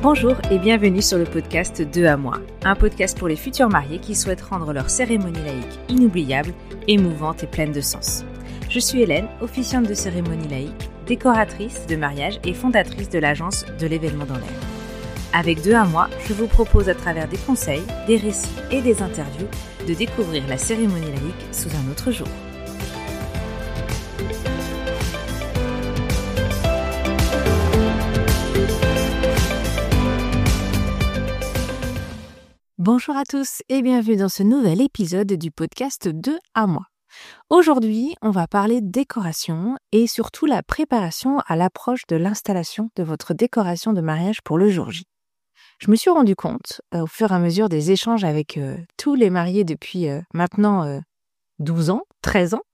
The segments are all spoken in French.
Bonjour et bienvenue sur le podcast 2 à moi, un podcast pour les futurs mariés qui souhaitent rendre leur cérémonie laïque inoubliable, émouvante et pleine de sens. Je suis Hélène, officiante de cérémonie laïque, décoratrice de mariage et fondatrice de l'agence de l'événement dans l'air. Avec 2 à moi, je vous propose à travers des conseils, des récits et des interviews de découvrir la cérémonie laïque sous un autre jour. Bonjour à tous et bienvenue dans ce nouvel épisode du podcast 2 à moi. Aujourd'hui, on va parler de décoration et surtout la préparation à l'approche de l'installation de votre décoration de mariage pour le jour J. Je me suis rendu compte, au fur et à mesure des échanges avec tous les mariés depuis maintenant 12 ans, 13 ans,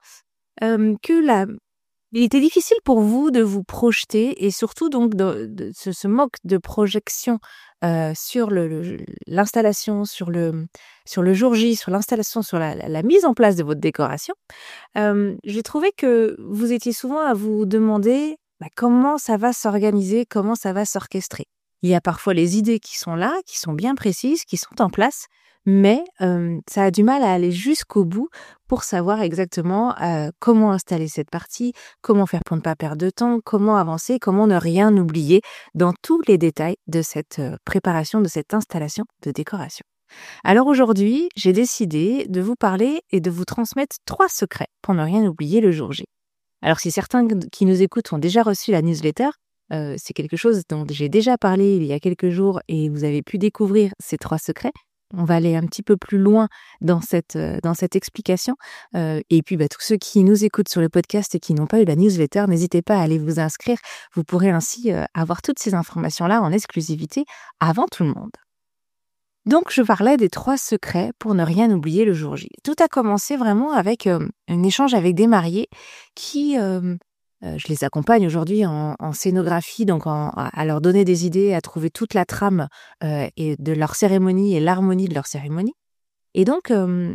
il était difficile pour vous de vous projeter et surtout donc de ce manque de projection sur l'installation, sur le jour J, sur l'installation, sur la mise en place de votre décoration. J'ai trouvé que vous étiez souvent à vous demander comment ça va s'organiser, comment ça va s'orchestrer. Il y a parfois les idées qui sont là, qui sont bien précises, qui sont en place, mais ça a du mal à aller jusqu'au bout pour savoir exactement comment installer cette partie, comment faire pour ne pas perdre de temps, comment avancer, comment ne rien oublier dans tous les détails de cette préparation, de cette installation de décoration. Alors aujourd'hui, j'ai décidé de vous parler et de vous transmettre 3 secrets pour ne rien oublier le jour J. Alors si certains qui nous écoutent ont déjà reçu la newsletter, c'est quelque chose dont j'ai déjà parlé il y a quelques jours et vous avez pu découvrir ces 3 secrets. On va aller un petit peu plus loin dans cette explication. Et puis, tous ceux qui nous écoutent sur le podcast et qui n'ont pas eu la newsletter, n'hésitez pas à aller vous inscrire. Vous pourrez ainsi avoir toutes ces informations-là en exclusivité avant tout le monde. Donc, je parlais des 3 secrets pour ne rien oublier le jour J. Tout a commencé vraiment avec un échange avec des mariés qui... je les accompagne aujourd'hui en scénographie, donc à leur donner des idées, à trouver toute la trame et de leur cérémonie et l'harmonie de leur cérémonie. Et donc,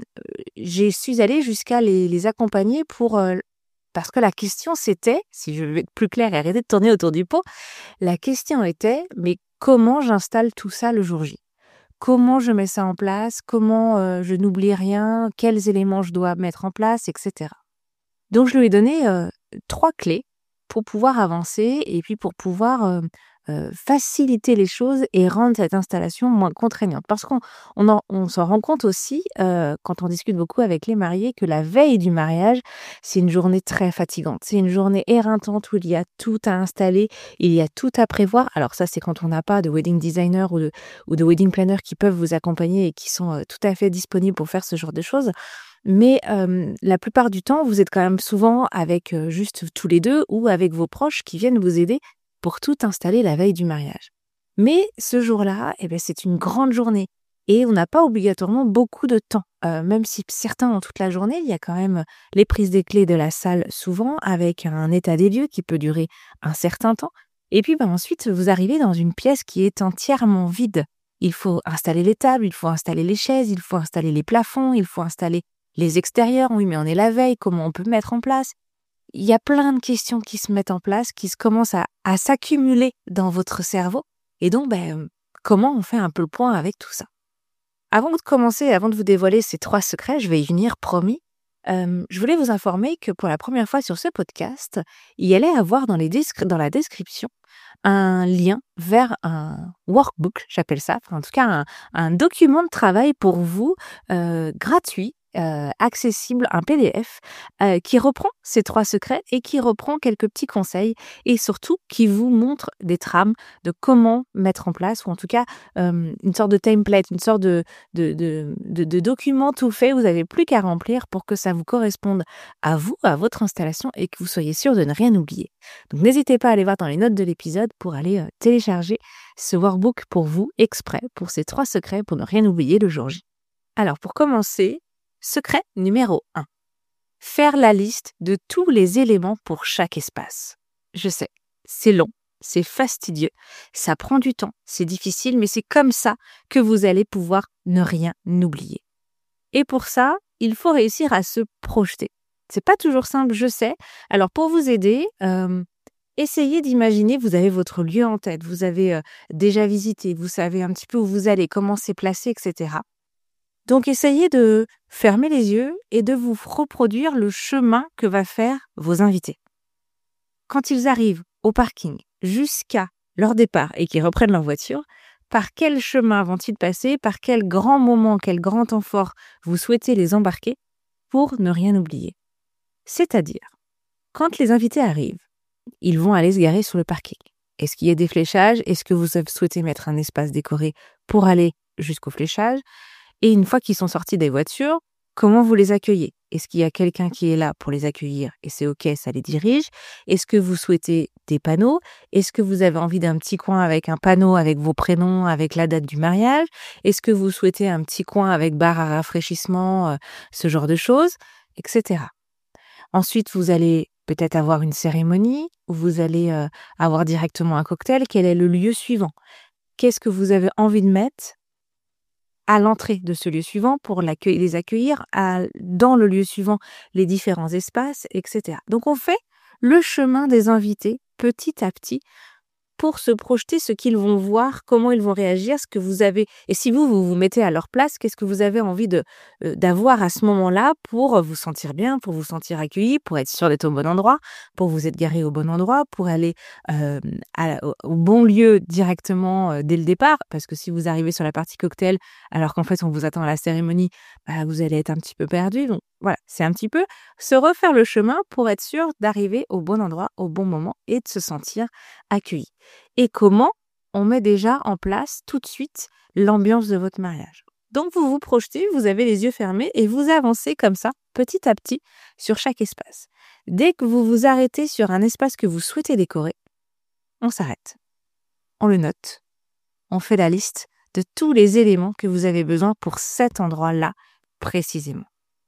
je suis allée jusqu'à les accompagner parce que la question c'était, si je vais être plus claire et arrêter de tourner autour du pot, la question était, mais comment j'installe tout ça le jour J ? Comment je mets ça en place ? Comment je n'oublie rien ? Quels éléments je dois mettre en place, etc. Donc, je lui ai donné 3 clés pour pouvoir avancer et puis pour pouvoir faciliter les choses et rendre cette installation moins contraignante. Parce qu'on s'en rend compte aussi, quand on discute beaucoup avec les mariés, que la veille du mariage, c'est une journée très fatigante. C'est une journée éreintante où il y a tout à installer, il y a tout à prévoir. Alors ça, c'est quand on n'a pas de wedding designer ou de wedding planner qui peuvent vous accompagner et qui sont tout à fait disponibles pour faire ce genre de choses. Mais la plupart du temps, vous êtes quand même souvent avec juste tous les deux ou avec vos proches qui viennent vous aider pour tout installer la veille du mariage. Mais ce jour-là, c'est une grande journée et on n'a pas obligatoirement beaucoup de temps. Même si certains ont toute la journée, il y a quand même les prises des clés de la salle souvent avec un état des lieux qui peut durer un certain temps. Et puis ensuite, vous arrivez dans une pièce qui est entièrement vide. Il faut installer les tables, il faut installer les chaises, il faut installer les plafonds, il faut installer les extérieurs, oui, mais on est la veille, comment on peut mettre en place ? Il y a plein de questions qui se mettent en place, qui commencent à s'accumuler dans votre cerveau. Et donc, comment on fait un peu le point avec tout ça ? Avant de vous dévoiler ces 3 secrets, je vais y venir, promis. Je voulais vous informer que pour la première fois sur ce podcast, il y allait avoir dans la description un lien vers un workbook, j'appelle ça, en tout cas un document de travail pour vous, gratuit, accessible, un PDF qui reprend ces 3 secrets et qui reprend quelques petits conseils et surtout qui vous montre des trames de comment mettre en place ou en tout cas une sorte de template, une sorte de document tout fait. Vous n'avez plus qu'à remplir pour que ça vous corresponde à vous, à votre installation et que vous soyez sûr de ne rien oublier. Donc n'hésitez pas à aller voir dans les notes de l'épisode pour aller télécharger ce workbook pour vous exprès pour ces 3 secrets pour ne rien oublier le jour J. Alors pour commencer, secret numéro 1. Faire la liste de tous les éléments pour chaque espace. Je sais, c'est long, c'est fastidieux, ça prend du temps, c'est difficile, mais c'est comme ça que vous allez pouvoir ne rien oublier. Et pour ça, il faut réussir à se projeter. C'est pas toujours simple, je sais. Alors pour vous aider, essayez d'imaginer, vous avez votre lieu en tête, vous avez déjà visité, vous savez un petit peu où vous allez, comment c'est placé, etc. Donc, essayez de fermer les yeux et de vous reproduire le chemin que va faire vos invités. Quand ils arrivent au parking jusqu'à leur départ et qu'ils reprennent leur voiture, par quel chemin vont-ils passer, par quel grand moment, quel grand temps fort vous souhaitez les embarquer pour ne rien oublier. C'est-à-dire, quand les invités arrivent, ils vont aller se garer sur le parking. Est-ce qu'il y a des fléchages? Est-ce que vous souhaitez mettre un espace décoré pour aller jusqu'au fléchage? Et une fois qu'ils sont sortis des voitures, comment vous les accueillez? Est-ce qu'il y a quelqu'un qui est là pour les accueillir et c'est OK, ça les dirige? Est-ce que vous souhaitez des panneaux? Est-ce que vous avez envie d'un petit coin avec un panneau avec vos prénoms, avec la date du mariage? Est-ce que vous souhaitez un petit coin avec bar à rafraîchissement, ce genre de choses, etc. Ensuite, vous allez peut-être avoir une cérémonie ou vous allez avoir directement un cocktail. Quel est le lieu suivant? Qu'est-ce que vous avez envie de mettre à l'entrée de ce lieu suivant pour les accueillir, dans le lieu suivant, les différents espaces, etc. Donc, on fait le chemin des invités petit à petit pour se projeter ce qu'ils vont voir, comment ils vont réagir, ce que vous avez. Et si vous vous mettez à leur place, qu'est-ce que vous avez envie d'avoir à ce moment-là pour vous sentir bien, pour vous sentir accueilli, pour être sûr d'être au bon endroit, pour vous être garé au bon endroit, pour aller au bon lieu directement dès le départ. Parce que si vous arrivez sur la partie cocktail, alors qu'en fait on vous attend à la cérémonie, vous allez être un petit peu perdu. Donc voilà, c'est un petit peu se refaire le chemin pour être sûr d'arriver au bon endroit, au bon moment et de se sentir accueilli. Et comment on met déjà en place tout de suite l'ambiance de votre mariage. Donc, vous vous projetez, vous avez les yeux fermés et vous avancez comme ça, petit à petit, sur chaque espace. Dès que vous vous arrêtez sur un espace que vous souhaitez décorer, on s'arrête. On le note. On fait la liste de tous les éléments que vous avez besoin pour cet endroit-là précisément.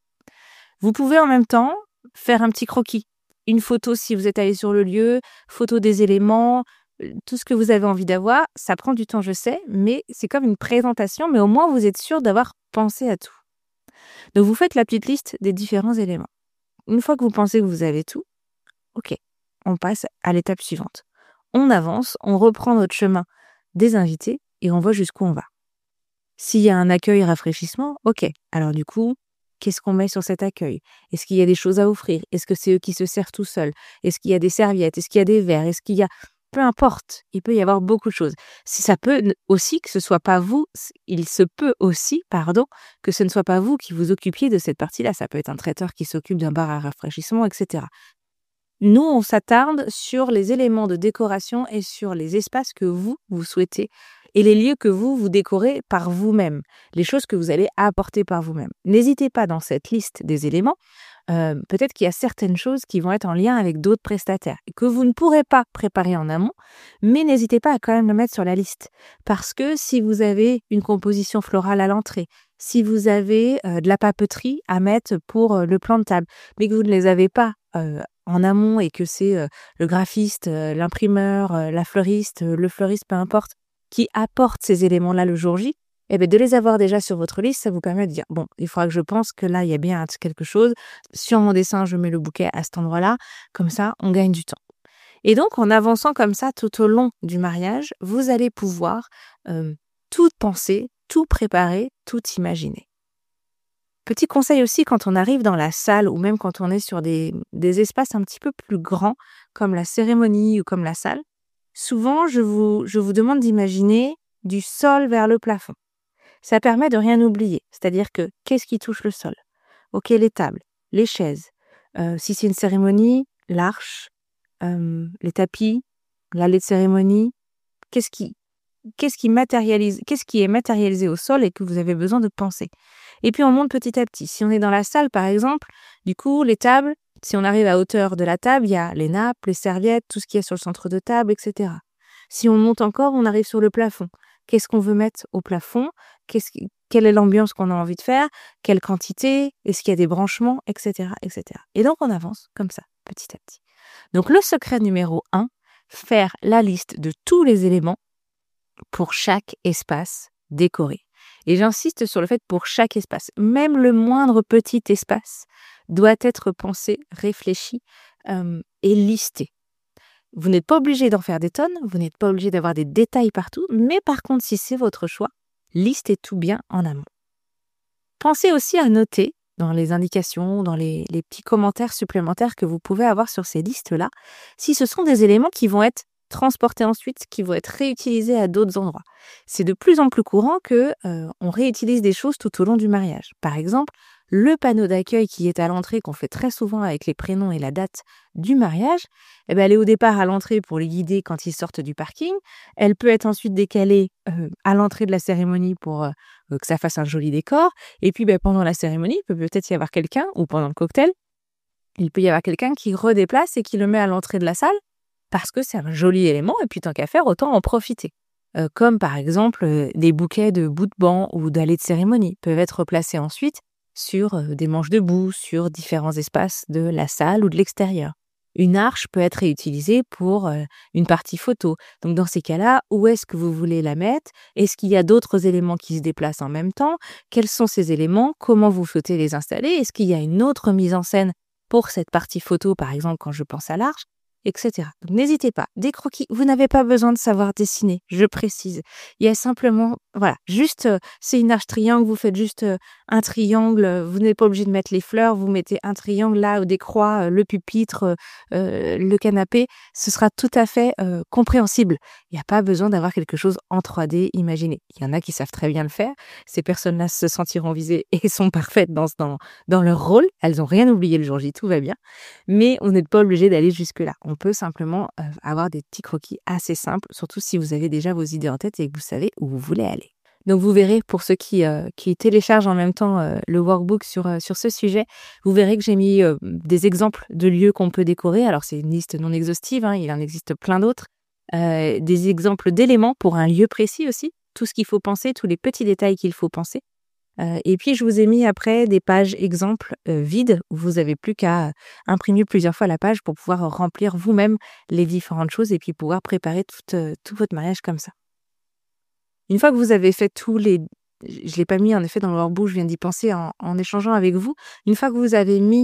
Vous pouvez en même temps faire un petit croquis. Une photo si vous êtes allé sur le lieu, photo des éléments, tout ce que vous avez envie d'avoir. Ça prend du temps, je sais, mais c'est comme une présentation, mais au moins vous êtes sûr d'avoir pensé à tout. Donc vous faites la petite liste des différents éléments. Une fois que vous pensez que vous avez tout, ok, on passe à l'étape suivante. On avance, on reprend notre chemin des invités et on voit jusqu'où on va. S'il y a un accueil rafraîchissement, ok, alors du coup, qu'est-ce qu'on met sur cet accueil? Est-ce qu'il y a des choses à offrir? Est-ce que c'est eux qui se servent tout seuls? Est-ce qu'il y a des serviettes? Est-ce qu'il y a des verres? Est-ce qu'il y a... Peu importe, il peut y avoir beaucoup de choses. Si ça peut aussi que ce soit pas vous, il se peut aussi, que ce ne soit pas vous qui vous occupiez de cette partie-là. Ça peut être un traiteur qui s'occupe d'un bar à rafraîchissement, etc. Nous, on s'attarde sur les éléments de décoration et sur les espaces que vous souhaitez et les lieux que vous décorez par vous-même, les choses que vous allez apporter par vous-même. N'hésitez pas dans cette liste des éléments, peut-être qu'il y a certaines choses qui vont être en lien avec d'autres prestataires et que vous ne pourrez pas préparer en amont, mais n'hésitez pas à quand même le mettre sur la liste. Parce que si vous avez une composition florale à l'entrée, si vous avez de la papeterie à mettre pour le plan de table, mais que vous ne les avez pas en amont et que c'est le graphiste, l'imprimeur, la fleuriste, le fleuriste, peu importe, qui apporte ces éléments-là le jour J, eh bien, de les avoir déjà sur votre liste, ça vous permet de dire, bon, il faudra que je pense que là, il y a bien quelque chose. Sur mon dessin, je mets le bouquet à cet endroit-là. Comme ça, on gagne du temps. Et donc, en avançant comme ça tout au long du mariage, vous allez pouvoir tout penser, tout préparer, tout imaginer. Petit conseil aussi, quand on arrive dans la salle ou même quand on est sur des espaces un petit peu plus grands, comme la cérémonie ou comme la salle, souvent, je vous demande d'imaginer du sol vers le plafond. Ça permet de rien oublier. C'est-à-dire que, qu'est-ce qui touche le sol? Ok, les tables, les chaises. Si c'est une cérémonie, l'arche, les tapis, l'allée de cérémonie. Qu'est-ce qui est matérialisé au sol et que vous avez besoin de penser? Et puis, on monte petit à petit. Si on est dans la salle, par exemple, du coup, les tables, si on arrive à hauteur de la table, il y a les nappes, les serviettes, tout ce qu'il y a sur le centre de table, etc. Si on monte encore, on arrive sur le plafond. Qu'est-ce qu'on veut mettre au plafond? Quelle est l'ambiance qu'on a envie de faire? Quelle quantité? Est-ce qu'il y a des branchements? Etc., etc. Et donc, on avance comme ça, petit à petit. Donc, le secret numéro 1, faire la liste de tous les éléments pour chaque espace décoré. Et j'insiste sur le fait pour chaque espace. Même le moindre petit espace doit être pensé, réfléchi et listé. Vous n'êtes pas obligé d'en faire des tonnes, vous n'êtes pas obligé d'avoir des détails partout, mais par contre, si c'est votre choix, listez tout bien en amont. Pensez aussi à noter dans les indications, dans les petits commentaires supplémentaires que vous pouvez avoir sur ces listes-là, si ce sont des éléments qui vont être transportés ensuite, qui vont être réutilisés à d'autres endroits. C'est de plus en plus courant que on réutilise des choses tout au long du mariage. Par exemple, le panneau d'accueil qui est à l'entrée, qu'on fait très souvent avec les prénoms et la date du mariage, elle est au départ à l'entrée pour les guider quand ils sortent du parking. Elle peut être ensuite décalée à l'entrée de la cérémonie pour que ça fasse un joli décor. Et puis pendant la cérémonie, il peut peut-être y avoir quelqu'un, ou pendant le cocktail, il peut y avoir quelqu'un qui redéplace et qui le met à l'entrée de la salle parce que c'est un joli élément et puis tant qu'à faire, autant en profiter. Comme par exemple des bouquets de bouts de banc ou d'allées de cérémonie peuvent être placés ensuite sur des manches debout, sur différents espaces de la salle ou de l'extérieur. Une arche peut être réutilisée pour une partie photo. Donc dans ces cas-là, où est-ce que vous voulez la mettre? Est-ce qu'il y a d'autres éléments qui se déplacent en même temps? Quels sont ces éléments? Comment vous souhaitez les installer? Est-ce qu'il y a une autre mise en scène pour cette partie photo, par exemple, quand je pense à l'arche, etc. Donc n'hésitez pas. Des croquis, vous n'avez pas besoin de savoir dessiner, je précise. Il y a simplement, juste, c'est une arche triangle, vous faites juste un triangle, vous n'êtes pas obligé de mettre les fleurs, vous mettez un triangle là, ou des croix, le pupitre, le canapé, ce sera tout à fait compréhensible. Il n'y a pas besoin d'avoir quelque chose en 3D imaginé. Il y en a qui savent très bien le faire, ces personnes-là se sentiront visées et sont parfaites dans leur rôle, elles n'ont rien oublié le jour J, tout va bien, mais on n'est pas obligé d'aller jusque-là. On peut simplement avoir des petits croquis assez simples, surtout si vous avez déjà vos idées en tête et que vous savez où vous voulez aller. Donc vous verrez, pour ceux qui téléchargent en même temps le workbook sur ce sujet, vous verrez que j'ai mis des exemples de lieux qu'on peut décorer. Alors c'est une liste non exhaustive, il en existe plein d'autres. Des exemples d'éléments pour un lieu précis aussi, tout ce qu'il faut penser, tous les petits détails qu'il faut penser. Et puis, je vous ai mis après des pages exemples vides où vous n'avez plus qu'à imprimer plusieurs fois la page pour pouvoir remplir vous-même les différentes choses et puis pouvoir préparer tout votre mariage comme ça. Une fois que vous avez fait je l'ai pas mis en effet dans le workbook, je viens d'y penser en échangeant avec vous. Une fois que vous avez mis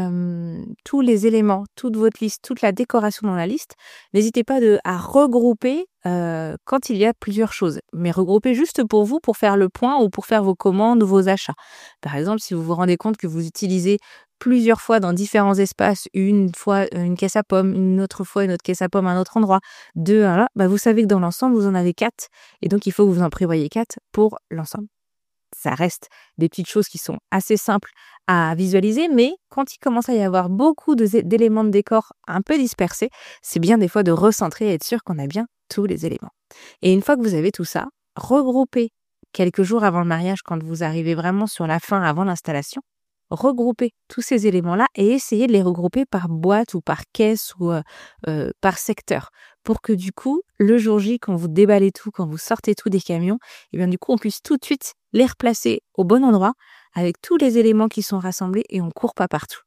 tous les éléments, toute votre liste, toute la décoration dans la liste, n'hésitez pas à regrouper quand il y a plusieurs choses. Mais regrouper juste pour vous, pour faire le point ou pour faire vos commandes ou vos achats. Par exemple, si vous vous rendez compte que vous utilisez plusieurs fois dans différents espaces, une fois une caisse à pommes, une autre fois une autre caisse à pommes à un autre endroit, vous savez que dans l'ensemble, vous en avez 4 et donc il faut que vous en prévoyez 4 pour l'ensemble. Ça reste des petites choses qui sont assez simples à visualiser, mais quand il commence à y avoir beaucoup d'éléments de décor un peu dispersés, c'est bien des fois de recentrer et être sûr qu'on a bien tous les éléments. Et une fois que vous avez tout ça, regroupez quelques jours avant le mariage, quand vous arrivez vraiment sur la fin, avant l'installation, regroupez tous ces éléments-là et essayez de les regrouper par boîte ou par caisse ou par secteur pour que du coup, le jour J, quand vous déballez tout, quand vous sortez tout des camions, et bien du coup, on puisse tout de suite les replacer au bon endroit avec tous les éléments qui sont rassemblés et on court pas partout.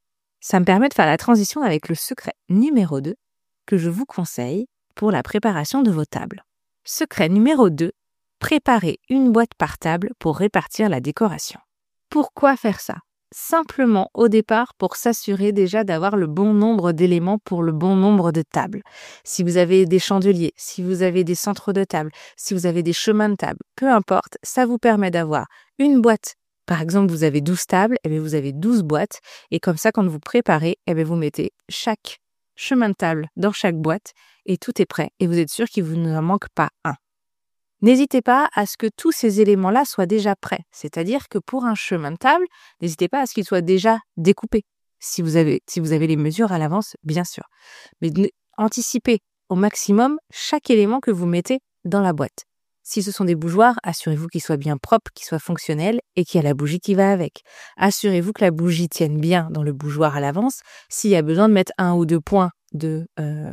Ça me permet de faire la transition avec le secret numéro 2 que je vous conseille pour la préparation de vos tables. Secret numéro 2, préparez une boîte par table pour répartir la décoration. Pourquoi faire ça ? Simplement au départ pour s'assurer déjà d'avoir le bon nombre d'éléments pour le bon nombre de tables. Si vous avez des chandeliers, si vous avez des centres de table, si vous avez des chemins de table, peu importe, ça vous permet d'avoir une boîte. Par exemple, vous avez 12 tables, vous avez 12 boîtes et comme ça, quand vous préparez, vous mettez chaque chemin de table dans chaque boîte et tout est prêt et vous êtes sûr qu'il vous en manque pas un. N'hésitez pas à ce que tous ces éléments-là soient déjà prêts. C'est-à-dire que pour un chemin de table, n'hésitez pas à ce qu'il soit déjà découpé. Si vous avez les mesures à l'avance, bien sûr. Mais anticipez au maximum chaque élément que vous mettez dans la boîte. Si ce sont des bougeoirs, assurez-vous qu'ils soient bien propres, qu'ils soient fonctionnels et qu'il y a la bougie qui va avec. Assurez-vous que la bougie tienne bien dans le bougeoir à l'avance. S'il y a besoin de mettre 1 ou 2 points de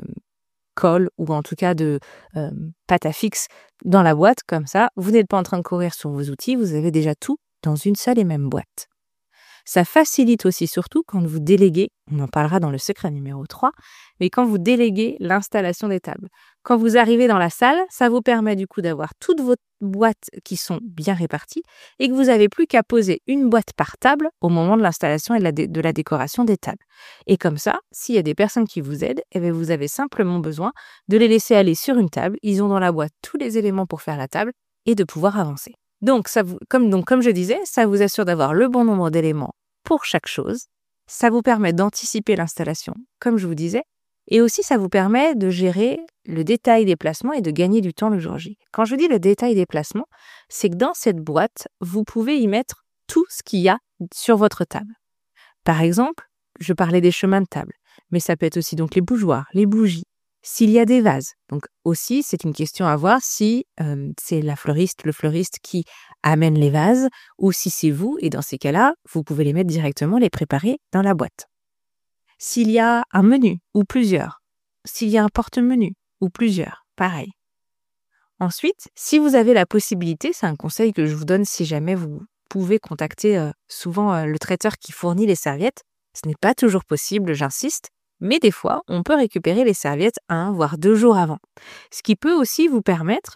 colle ou en tout cas de pâte à fixe dans la boîte, comme ça, vous n'êtes pas en train de courir sur vos outils, vous avez déjà tout dans une seule et même boîte. Ça facilite aussi surtout quand vous déléguez, on en parlera dans le secret numéro 3, mais quand vous déléguez l'installation des tables. Quand vous arrivez dans la salle, ça vous permet du coup d'avoir toutes vos boîtes qui sont bien réparties et que vous n'avez plus qu'à poser une boîte par table au moment de l'installation et de la décoration des tables. Et comme ça, s'il y a des personnes qui vous aident, eh bien vous avez simplement besoin de les laisser aller sur une table. Ils ont dans la boîte tous les éléments pour faire la table et de pouvoir avancer. Donc, comme je disais, ça vous assure d'avoir le bon nombre d'éléments pour chaque chose. Ça vous permet d'anticiper l'installation, comme je vous disais. Et aussi, ça vous permet de gérer le détail des placements et de gagner du temps le jour J. Quand je dis le détail des placements, c'est que dans cette boîte, vous pouvez y mettre tout ce qu'il y a sur votre table. Par exemple, je parlais des chemins de table, mais ça peut être aussi donc les bougeoirs, les bougies, s'il y a des vases. Donc aussi, c'est une question à voir si c'est le fleuriste qui amène les vases ou si c'est vous. Et dans ces cas-là, vous pouvez les mettre directement, les préparer dans la boîte. S'il y a un menu ou plusieurs, s'il y a un porte-menu ou plusieurs, pareil. Ensuite, si vous avez la possibilité, c'est un conseil que je vous donne si jamais vous pouvez contacter souvent le traiteur qui fournit les serviettes. Ce n'est pas toujours possible, j'insiste, mais des fois, on peut récupérer les serviettes 1 voire 2 jours avant. Ce qui peut aussi vous permettre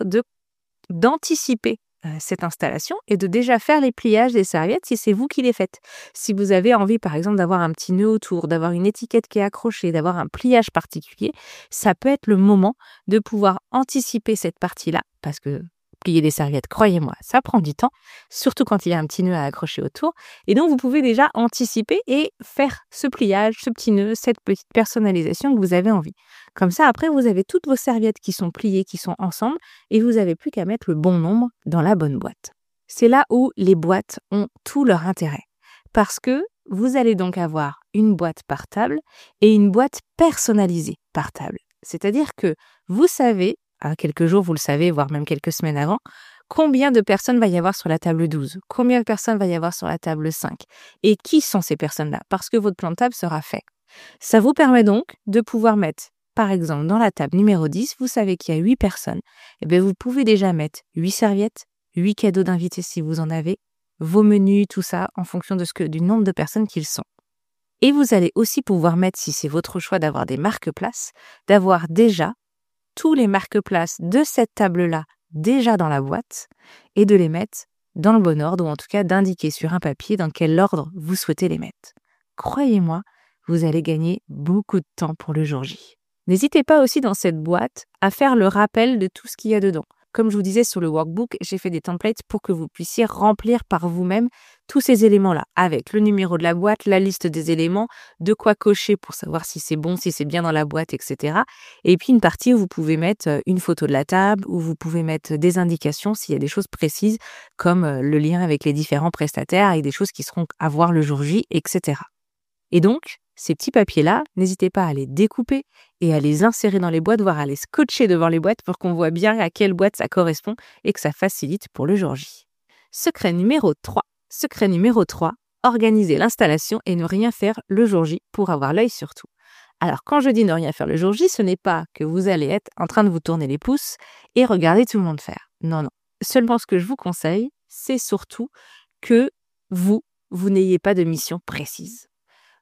d'anticiper cette installation et de déjà faire les pliages des serviettes si c'est vous qui les faites. Si vous avez envie, par exemple, d'avoir un petit nœud autour, d'avoir une étiquette qui est accrochée, d'avoir un pliage particulier, ça peut être le moment de pouvoir anticiper cette partie-là, parce que plier des serviettes, croyez-moi, ça prend du temps, surtout quand il y a un petit nœud à accrocher autour. Et donc, vous pouvez déjà anticiper et faire ce pliage, ce petit nœud, cette petite personnalisation que vous avez envie. Comme ça, après, vous avez toutes vos serviettes qui sont pliées, qui sont ensemble, et vous n'avez plus qu'à mettre le bon nombre dans la bonne boîte. C'est là où les boîtes ont tout leur intérêt. Parce que vous allez donc avoir une boîte par table et une boîte personnalisée par table. C'est-à-dire que vous savez, à quelques jours, vous le savez, voire même quelques semaines avant, combien de personnes va y avoir sur la table 12, combien de personnes va y avoir sur la table 5, et qui sont ces personnes-là, parce que votre plan de table sera fait. Ça vous permet donc de pouvoir mettre, par exemple, dans la table numéro 10, vous savez qu'il y a 8 personnes, et bien vous pouvez déjà mettre 8 serviettes, 8 cadeaux d'invités si vous en avez, vos menus, tout ça, en fonction du nombre de personnes qu'ils sont. Et vous allez aussi pouvoir mettre, si c'est votre choix d'avoir des marque-places, d'avoir déjà tous les marque-places de cette table-là déjà dans la boîte et de les mettre dans le bon ordre ou en tout cas d'indiquer sur un papier dans quel ordre vous souhaitez les mettre. Croyez-moi, vous allez gagner beaucoup de temps pour le jour J. N'hésitez pas aussi dans cette boîte à faire le rappel de tout ce qu'il y a dedans. Comme je vous disais sur le workbook, j'ai fait des templates pour que vous puissiez remplir par vous-même tous ces éléments-là, avec le numéro de la boîte, la liste des éléments, de quoi cocher pour savoir si c'est bon, si c'est bien dans la boîte, etc. Et puis une partie où vous pouvez mettre une photo de la table, où vous pouvez mettre des indications s'il y a des choses précises, comme le lien avec les différents prestataires et des choses qui seront à voir le jour J, etc. Et donc, ces petits papiers-là, n'hésitez pas à les découper et à les insérer dans les boîtes, voire à les scotcher devant les boîtes pour qu'on voit bien à quelle boîte ça correspond et que ça facilite pour le jour J. Secret numéro 3. Secret numéro 3, organiser l'installation et ne rien faire le jour J pour avoir l'œil sur tout. Alors, quand je dis ne rien faire le jour J, ce n'est pas que vous allez être en train de vous tourner les pouces et regarder tout le monde faire. Non, non. Seulement, ce que je vous conseille, c'est surtout que vous n'ayez pas de mission précise. Pourquoi ?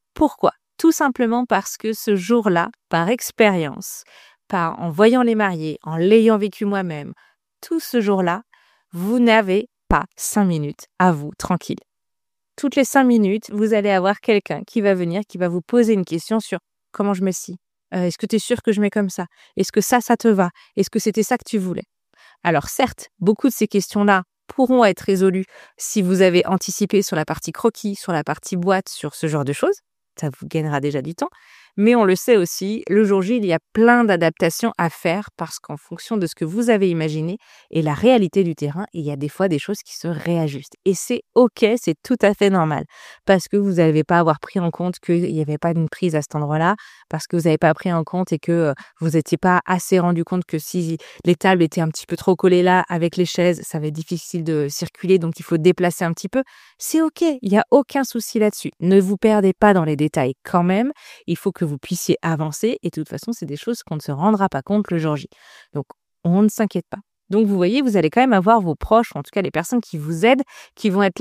Tout simplement parce que ce jour-là, par expérience, en voyant les mariés, en l'ayant vécu moi-même, tout ce jour-là, vous n'avez pas 5 minutes à vous, tranquille. Toutes les 5 minutes, vous allez avoir quelqu'un qui va venir, qui va vous poser une question sur comment je mets ci. Est-ce que tu es sûr que je mets comme ça ? Est-ce que ça te va ? Est-ce que c'était ça que tu voulais ? Alors certes, beaucoup de ces questions-là pourront être résolues si vous avez anticipé sur la partie croquis, sur la partie boîte, sur ce genre de choses. Ça vous gagnera déjà du temps. Mais on le sait aussi, le jour J, il y a plein d'adaptations à faire parce qu'en fonction de ce que vous avez imaginé et la réalité du terrain, il y a des fois des choses qui se réajustent. Et c'est OK, c'est tout à fait normal parce que vous n'avez pas avoir pris en compte qu'il n'y avait pas une prise à cet endroit-là, parce que vous n'avez pas pris en compte et que vous n'étiez pas assez rendu compte que si les tables étaient un petit peu trop collées là avec les chaises, ça va être difficile de circuler, donc il faut déplacer un petit peu. C'est OK, il n'y a aucun souci là-dessus. Ne vous perdez pas dans les détails quand même. Il faut que vous puissiez avancer et de toute façon, c'est des choses qu'on ne se rendra pas compte le jour J. Donc, on ne s'inquiète pas. Donc, vous voyez, vous allez quand même avoir vos proches, en tout cas les personnes qui vous aident, qui vont être là pour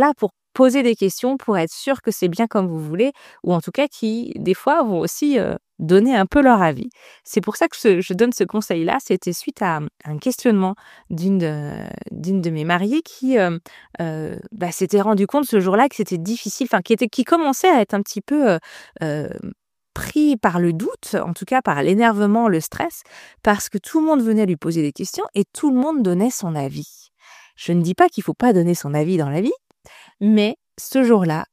poser des questions pour être sûr que c'est bien comme vous voulez, ou en tout cas qui, des fois, vont aussi donner un peu leur avis. C'est pour ça que je donne ce conseil-là. C'était suite à un questionnement d'une de mes mariées qui s'était rendu compte ce jour-là que c'était difficile, qui commençait à être un petit peu pris par le doute, en tout cas par l'énervement, le stress, parce que tout le monde venait lui poser des questions et tout le monde donnait son avis. Je ne dis pas qu'il ne faut pas donner son avis dans la vie, mais ce jour-là,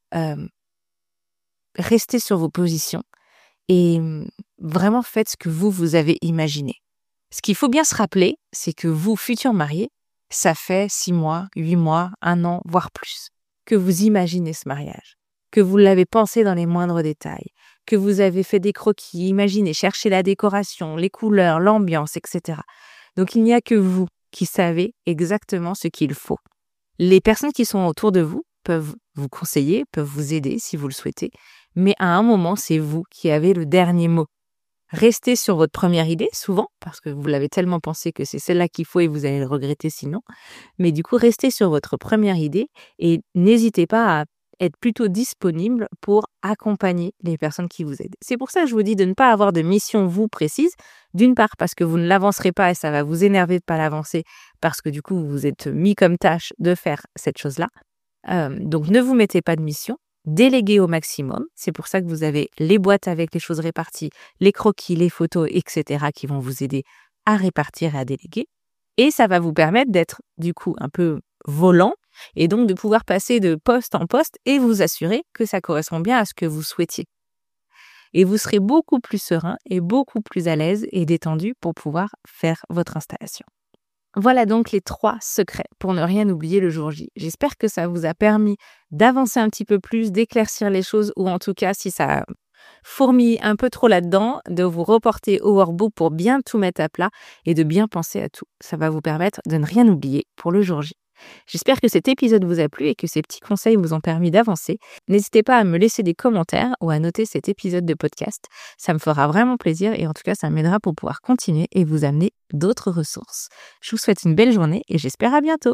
restez sur vos positions et vraiment faites ce que vous avez imaginé. Ce qu'il faut bien se rappeler, c'est que vous, futurs mariés, ça fait 6 mois, 8 mois, 1 an, voire plus, que vous imaginez ce mariage, que vous l'avez pensé dans les moindres détails, que vous avez fait des croquis, imaginez, cherchez la décoration, les couleurs, l'ambiance, etc. Donc il n'y a que vous qui savez exactement ce qu'il faut. Les personnes qui sont autour de vous peuvent vous conseiller, peuvent vous aider si vous le souhaitez, mais à un moment, c'est vous qui avez le dernier mot. Restez sur votre première idée, souvent, parce que vous l'avez tellement pensé que c'est celle-là qu'il faut et vous allez le regretter sinon. Mais du coup, restez sur votre première idée et n'hésitez pas à être plutôt disponible pour accompagner les personnes qui vous aident. C'est pour ça que je vous dis de ne pas avoir de mission, vous, précise. D'une part, parce que vous ne l'avancerez pas et ça va vous énerver de ne pas l'avancer, parce que du coup, vous vous êtes mis comme tâche de faire cette chose-là. Donc, ne vous mettez pas de mission. Déléguez au maximum. C'est pour ça que vous avez les boîtes avec les choses réparties, les croquis, les photos, etc. qui vont vous aider à répartir et à déléguer. Et ça va vous permettre d'être, du coup, un peu volant et donc de pouvoir passer de poste en poste et vous assurer que ça correspond bien à ce que vous souhaitiez. Et vous serez beaucoup plus serein et beaucoup plus à l'aise et détendu pour pouvoir faire votre installation. Voilà donc les 3 secrets pour ne rien oublier le jour J. J'espère que ça vous a permis d'avancer un petit peu plus, d'éclaircir les choses ou en tout cas, si ça fourmille un peu trop là-dedans, de vous reporter au workbook pour bien tout mettre à plat et de bien penser à tout. Ça va vous permettre de ne rien oublier pour le jour J. J'espère que cet épisode vous a plu et que ces petits conseils vous ont permis d'avancer. N'hésitez pas à me laisser des commentaires ou à noter cet épisode de podcast. Ça me fera vraiment plaisir et en tout cas, ça m'aidera pour pouvoir continuer et vous amener d'autres ressources. Je vous souhaite une belle journée et j'espère à bientôt.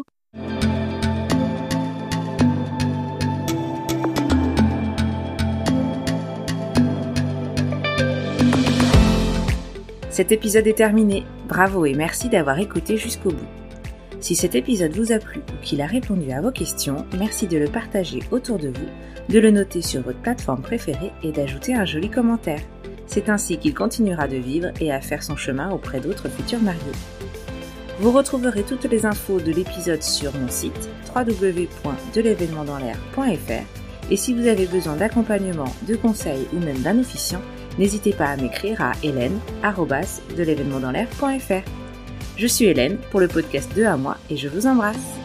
Cet épisode est terminé. Bravo et merci d'avoir écouté jusqu'au bout. Si cet épisode vous a plu ou qu'il a répondu à vos questions, merci de le partager autour de vous, de le noter sur votre plateforme préférée et d'ajouter un joli commentaire. C'est ainsi qu'il continuera de vivre et à faire son chemin auprès d'autres futurs mariés. Vous retrouverez toutes les infos de l'épisode sur mon site www.delevenementdanslair.fr et si vous avez besoin d'accompagnement, de conseils ou même d'un officiant, n'hésitez pas à m'écrire à hélène@delevenementdanslair.fr. Je suis Hélène pour le podcast 2 à moi et je vous embrasse.